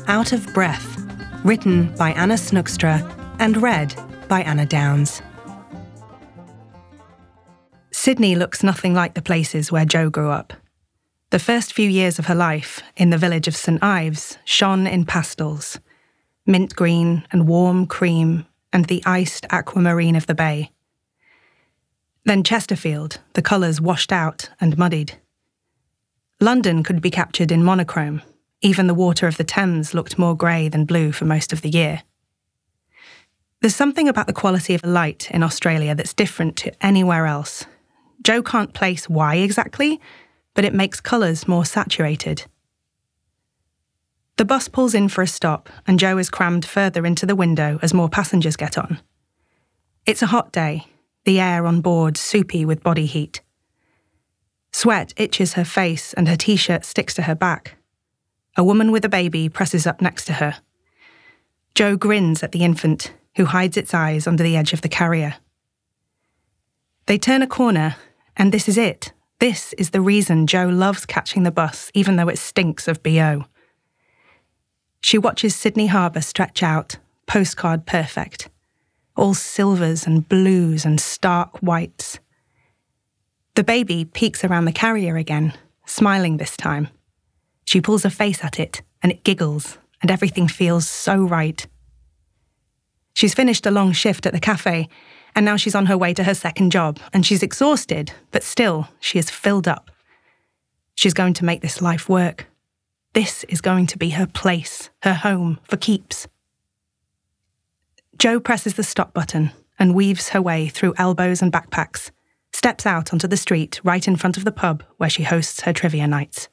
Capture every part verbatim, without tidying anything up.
Out of Breath, written by Anna Snugstra and read by Anna Downs. Sydney looks nothing like the places where Jo grew up. The first few years of her life in the village of St Ives shone in pastels, mint green and warm cream and the iced aquamarine of the bay. Then Chesterfield, the colours washed out and muddied. London could be captured in monochrome. Even the water of the Thames looked more grey than blue for most of the year. There's something about the quality of light in Australia that's different to anywhere else. Jo can't place why exactly, but it makes colours more saturated. The bus pulls in for a stop, and Jo is crammed further into the window as more passengers get on. It's a hot day, the air on board soupy with body heat. Sweat itches her face and her t-shirt sticks to her back. A woman with a baby presses up next to her. Jo grins at the infant, who hides its eyes under the edge of the carrier. They turn a corner, and this is it. This is the reason Jo loves catching the bus, even though it stinks of B O. She watches Sydney Harbour stretch out, postcard perfect. All silvers and blues and stark whites. The baby peeks around the carrier again, smiling this time. She pulls her face at it, and it giggles, and everything feels so right. She's finished a long shift at the cafe, and now she's on her way to her second job, and she's exhausted, but still, she is filled up. She's going to make this life work. This is going to be her place, her home, for keeps. Jo presses the stop button and weaves her way through elbows and backpacks, steps out onto the street right in front of the pub where she hosts her trivia nights.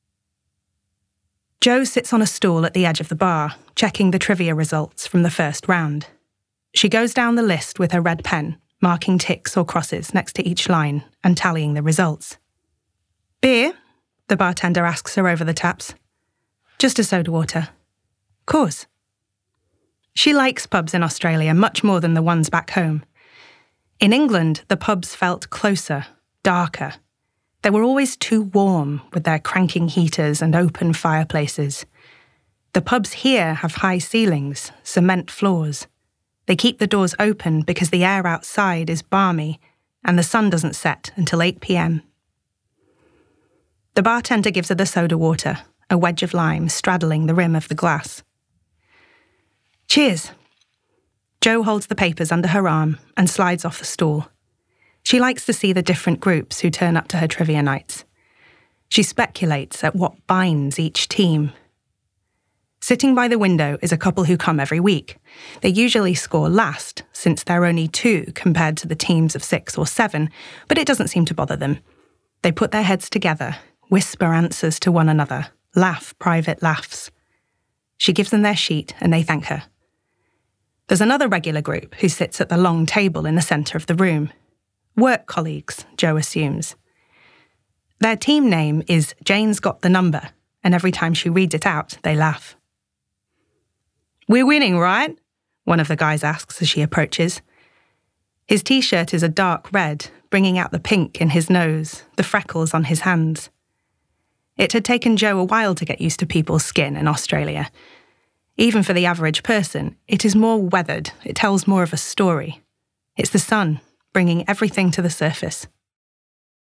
Jo sits on a stool at the edge of the bar, checking the trivia results from the first round. She goes down the list with her red pen, marking ticks or crosses next to each line and tallying the results. "Beer?" the bartender asks her over the taps. "Just a soda water." "Course." She likes pubs in Australia much more than the ones back home. In England, the pubs felt closer, darker. They were always too warm with their cranking heaters and open fireplaces. The pubs here have high ceilings, cement floors. They keep the doors open because the air outside is balmy and the sun doesn't set until eight p.m. The bartender gives her the soda water, a wedge of lime straddling the rim of the glass. "Cheers." Jo holds the papers under her arm and slides off the stool. She likes to see the different groups who turn up to her trivia nights. She speculates at what binds each team. Sitting by the window is a couple who come every week. They usually score last, since they're only two compared to the teams of six or seven, but it doesn't seem to bother them. They put their heads together, whisper answers to one another, laugh private laughs. She gives them their sheet and they thank her. There's another regular group who sits at the long table in the centre of the room. Work colleagues, Jo assumes. Their team name is Jane's Got the Number, and every time she reads it out, they laugh. "We're winning, right?" one of the guys asks as she approaches. His t-shirt is a dark red, bringing out the pink in his nose, the freckles on his hands. It had taken Jo a while to get used to people's skin in Australia. Even for the average person, it is more weathered, it tells more of a story. It's the sun, bringing everything to the surface.